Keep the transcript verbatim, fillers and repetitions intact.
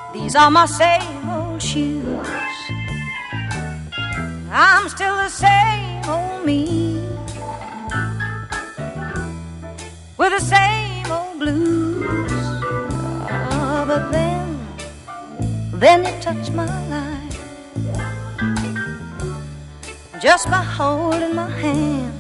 These are my same old shoes. I'm still the same old me, with the same old blues. Oh, but then, then you touched my life just by holding my hand.